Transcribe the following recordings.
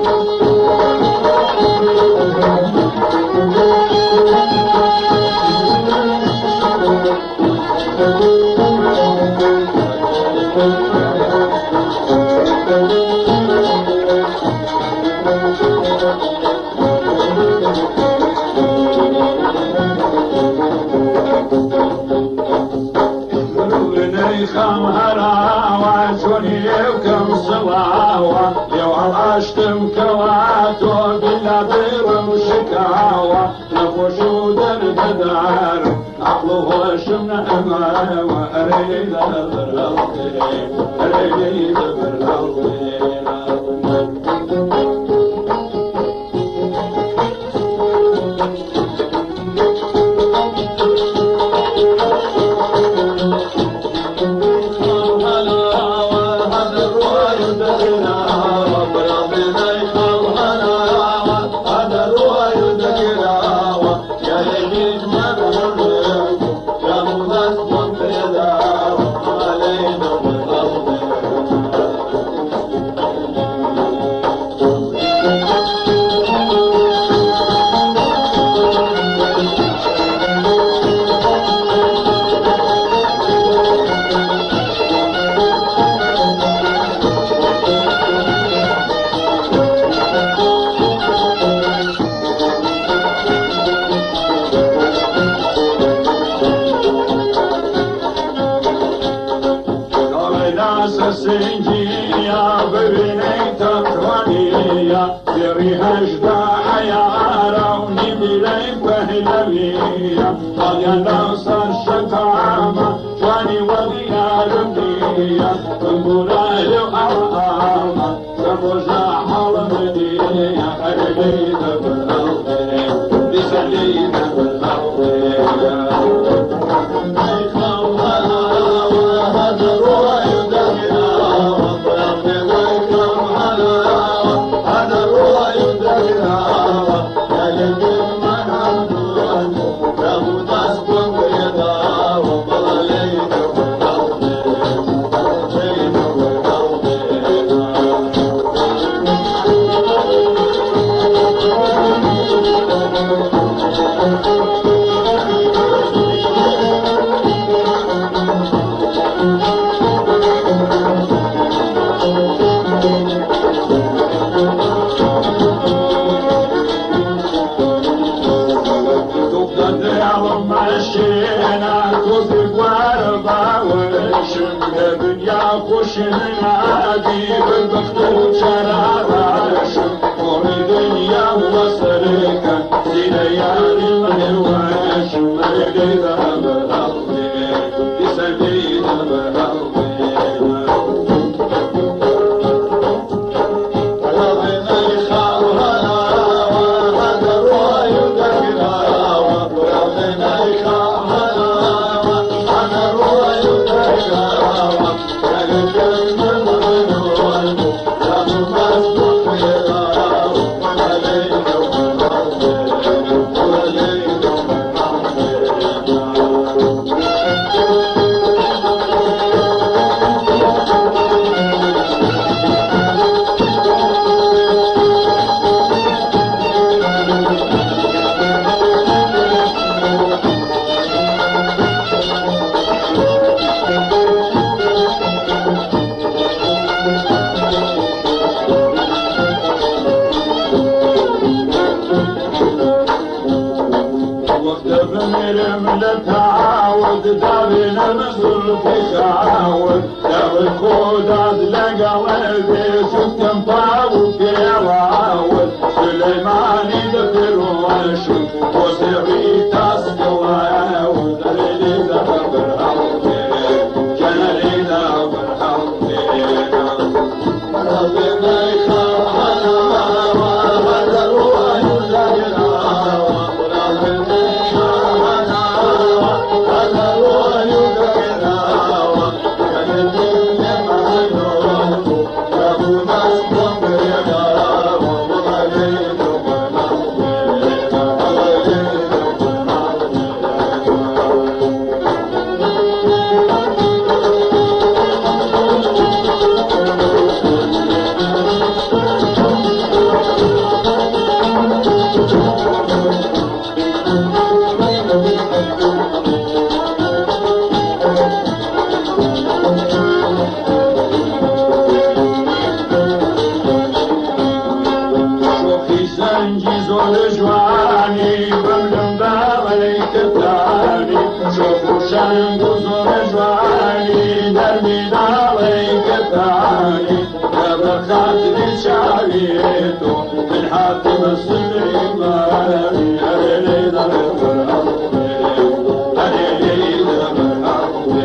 خم هراوة شوني وكم صلاوة لو عرشتم كواتو بلا بير وشكاوة نخوش ودرد دار عقله شمنا أمامة أريد برهوتي أريد برهوتي سنجية ببني تطوانية سريها جداع يارا ونبلي بهلوية طاقة نصر الشكامة جواني وغيا رمية تنبولا لأرآمة سبوجا المدينة أرليد بالأوضي بسليد بالأوضي خوش نادي بالبخت شراباش قومي دنيا وصلك في ليالي الواش مرقي ذهب الأرضي بسبيل الأرضي تعاود دارنا نزل تشاور دار الخداد لقلبي شفت مطاوب يراود سليماني ذكر وشم وسري تسقواود اللي ذهب الحوضي كان لي ذهب الحوضي ربنا يخافنا وهذا الروح يزاينا Come on, جواني بملم داغيك الثاني شوفوا شنق وزور جواني دربي داغيك الثاني بخاتني شعبيته من حاتم السليماني أهلي ضرب الأرض أهلي ضرب الأرض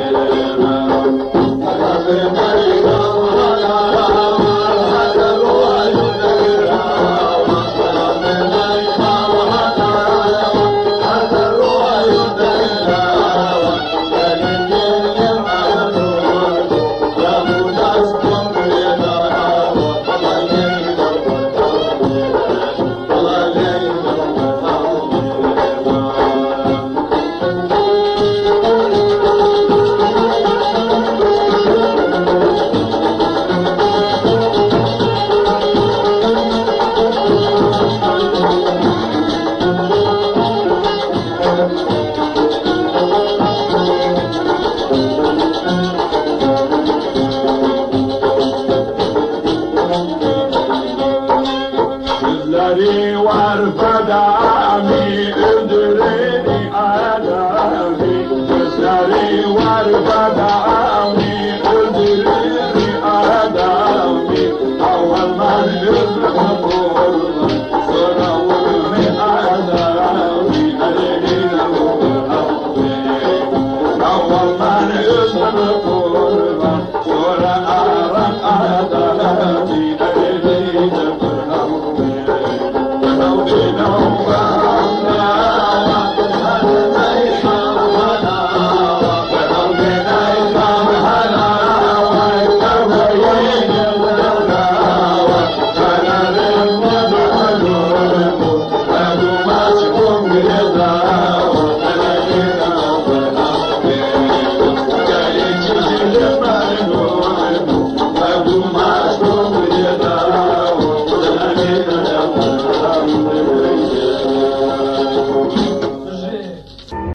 وارفد عامي ادريني آلامي جسري وارفد عامي